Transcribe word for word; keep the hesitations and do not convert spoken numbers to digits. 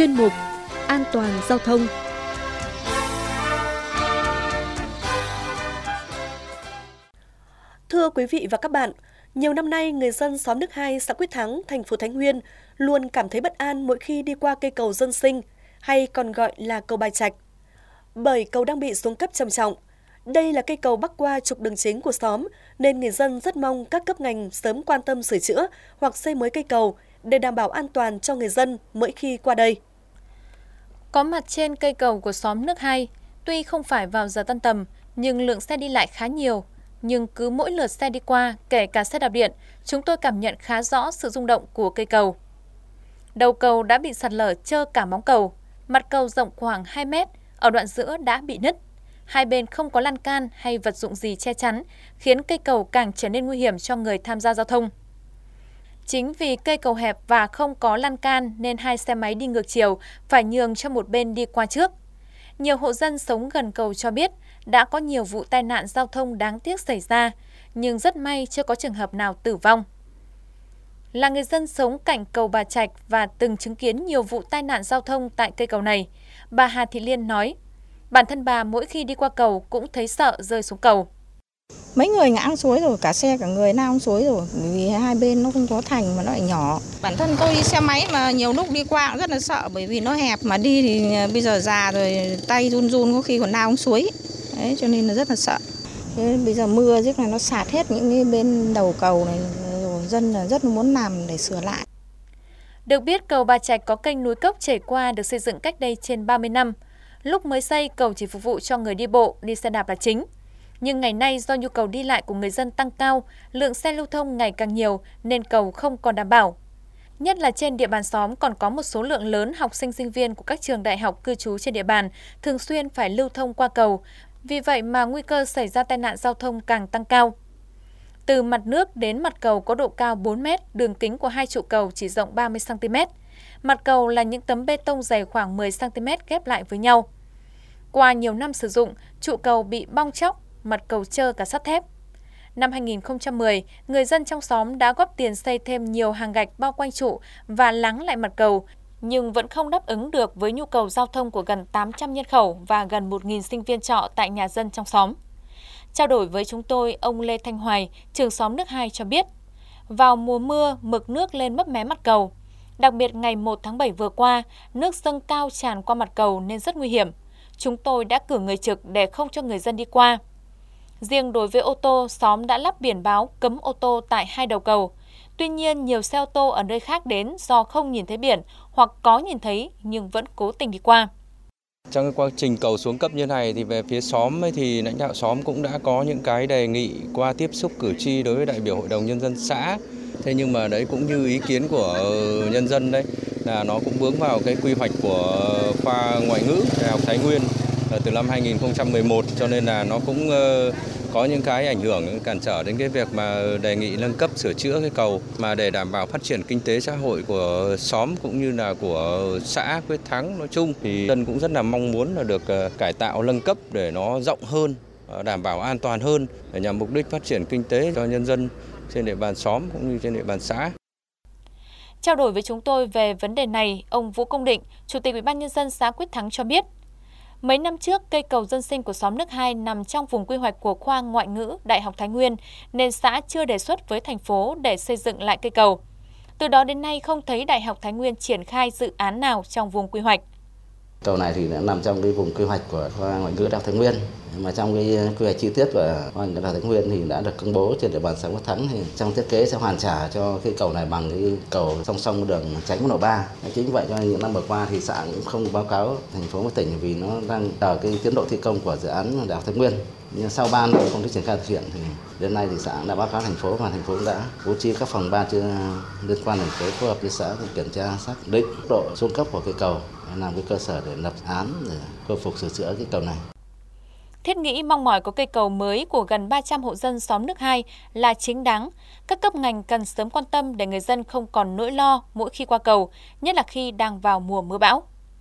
chuyên mục An toàn giao thông. Thưa quý vị và các bạn, nhiều năm nay người dân xóm Đức Hai, xã Quyết Thắng, thành phố Thái Nguyên luôn cảm thấy bất an mỗi khi đi qua cây cầu Dân Sinh, hay còn gọi là cầu Bà Trạch. Bởi cầu đang bị xuống cấp trầm trọng. Đây là cây cầu bắc qua trục đường chính của xóm, nên người dân rất mong các cấp ngành sớm quan tâm sửa chữa hoặc xây mới cây cầu để đảm bảo an toàn cho người dân mỗi khi qua đây. Có mặt trên cây cầu của xóm Nước Hai, tuy không phải vào giờ tan tầm, nhưng lượng xe đi lại khá nhiều. Nhưng cứ mỗi lượt xe đi qua, kể cả xe đạp điện, chúng tôi cảm nhận khá rõ sự rung động của cây cầu. Đầu cầu đã bị sạt lở trơ cả móng cầu, mặt cầu rộng khoảng hai mét, ở đoạn giữa đã bị nứt. Hai bên không có lan can hay vật dụng gì che chắn, khiến cây cầu càng trở nên nguy hiểm cho người tham gia giao thông. Chính vì cây cầu hẹp và không có lan can nên hai xe máy đi ngược chiều phải nhường cho một bên đi qua trước. Nhiều hộ dân sống gần cầu cho biết đã có nhiều vụ tai nạn giao thông đáng tiếc xảy ra, nhưng rất may chưa có trường hợp nào tử vong. Là người dân sống cạnh cầu Bà Trạch và từng chứng kiến nhiều vụ tai nạn giao thông tại cây cầu này, bà Hà Thị Liên nói, bản thân bà mỗi khi đi qua cầu cũng thấy sợ rơi xuống cầu. Mấy người ngã suối rồi, cả xe cả người nào suối rồi, vì hai bên nó không có thành mà nó lại nhỏ. Bản thân tôi đi xe máy mà nhiều lúc đi qua cũng rất là sợ, bởi vì nó hẹp mà đi thì bây giờ già rồi tay run run có khi còn nào suối. Đấy, cho nên là rất là sợ. Thế bây giờ mưa rất là nó sạt hết những cái bên đầu cầu này rồi, dân là rất muốn làm để sửa lại. Được biết cầu Bà Trạch có kênh núi Cốc chảy qua được xây dựng cách đây trên ba mươi năm. Lúc mới xây cầu chỉ phục vụ cho người đi bộ, đi xe đạp là chính. Nhưng ngày nay do nhu cầu đi lại của người dân tăng cao, lượng xe lưu thông ngày càng nhiều nên cầu không còn đảm bảo. Nhất là trên địa bàn xóm còn có một số lượng lớn học sinh sinh viên của các trường đại học cư trú trên địa bàn thường xuyên phải lưu thông qua cầu. Vì vậy mà nguy cơ xảy ra tai nạn giao thông càng tăng cao. Từ mặt nước đến mặt cầu có độ cao bốn mét, đường kính của hai trụ cầu chỉ rộng ba mươi xăng ti mét. Mặt cầu là những tấm bê tông dày khoảng mười xăng ti mét ghép lại với nhau. Qua nhiều năm sử dụng, trụ cầu bị bong tróc, mặt cầu trơ cả sắt thép. Năm hai nghìn không trăm mười, người dân trong xóm đã góp tiền xây thêm nhiều hàng gạch bao quanh trụ và láng lại mặt cầu, nhưng vẫn không đáp ứng được với nhu cầu giao thông của gần tám trăm nhân khẩu và gần một nghìn sinh viên trọ tại nhà dân trong xóm. Trao đổi với chúng tôi, ông Lê Thanh Hoài, trưởng xóm Nước Hai cho biết, vào mùa mưa, mực nước lên mấp mé mặt cầu. Đặc biệt ngày một tháng bảy vừa qua, nước dâng cao tràn qua mặt cầu nên rất nguy hiểm. Chúng tôi đã cử người trực để không cho người dân đi qua. Riêng đối với ô tô, xóm đã lắp biển báo cấm ô tô tại hai đầu cầu. Tuy nhiên, nhiều xe ô tô ở nơi khác đến do không nhìn thấy biển hoặc có nhìn thấy nhưng vẫn cố tình đi qua. Trong cái quá trình cầu xuống cấp như này thì về phía xóm ấy thì lãnh đạo xóm cũng đã có những cái đề nghị qua tiếp xúc cử tri đối với đại biểu Hội đồng Nhân dân xã. Thế nhưng mà đấy cũng như ý kiến của nhân dân đấy là nó cũng vướng vào cái quy hoạch của khoa ngoại ngữ Đại học Thái Nguyên từ năm hai nghìn không trăm mười một, cho nên là nó cũng có những cái ảnh hưởng cản trở đến cái việc mà đề nghị nâng cấp sửa chữa cái cầu, mà để đảm bảo phát triển kinh tế xã hội của xóm cũng như là của xã Quyết Thắng nói chung thì dân cũng rất là mong muốn là được cải tạo nâng cấp để nó rộng hơn, đảm bảo an toàn hơn để nhằm mục đích phát triển kinh tế cho nhân dân trên địa bàn xóm cũng như trên địa bàn xã. Trao đổi với chúng tôi về vấn đề này, ông Vũ Công Định, Chủ tịch Ủy ban Nhân dân xã Quyết Thắng cho biết, mấy năm trước, cây cầu Dân Sinh của xóm Nước Hai nằm trong vùng quy hoạch của khoa ngoại ngữ Đại học Thái Nguyên, nên xã chưa đề xuất với thành phố để xây dựng lại cây cầu. Từ đó đến nay không thấy Đại học Thái Nguyên triển khai dự án nào trong vùng quy hoạch. Cầu này thì đã nằm trong cái vùng quy hoạch của khoa ngoại ngữ Đại học Thái Nguyên, mà trong cái quy hoạch chi tiết của khoa ngoại ngữ Đại học Thái Nguyên thì đã được công bố trên địa bàn xã Quyết Thắng. Thì trong thiết kế sẽ hoàn trả cho cái cầu này bằng cái cầu song song đường tránh quốc lộ ba. Chính vậy cho nên những năm vừa qua thì xã cũng không báo cáo thành phố và tỉnh vì nó đang chờ cái tiến độ thi công của dự án Đại học Thái Nguyên. Nhưng sau ba năm công tác triển khai thực hiện thì đến nay thì xã đã báo cáo thành phố và thành phố đã bố trí các phòng ban chưa liên quan thành phố phối hợp với xã kiểm tra xác định độ xuống cấp của cây cầu, làm cái cơ sở để lập án để khôi phục sửa chữa cái cầu này. Thiết nghĩ mong mỏi có cây cầu mới của gần ba trăm hộ dân xóm Nước Hai là chính đáng. Các cấp ngành cần sớm quan tâm để người dân không còn nỗi lo mỗi khi qua cầu, nhất là khi đang vào mùa mưa bão.